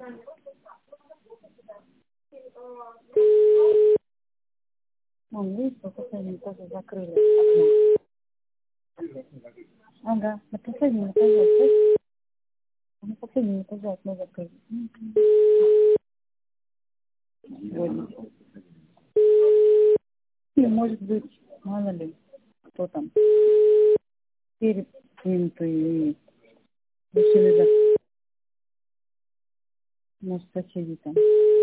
Вон, видишь, по последнему тоже закрыли окно. Ага, на последнем этаже, слышишь? На последнем этаже окно закрыли. Сегодня. И, может быть, мало ли, кто там перед кем-то и решили, может, соседи там.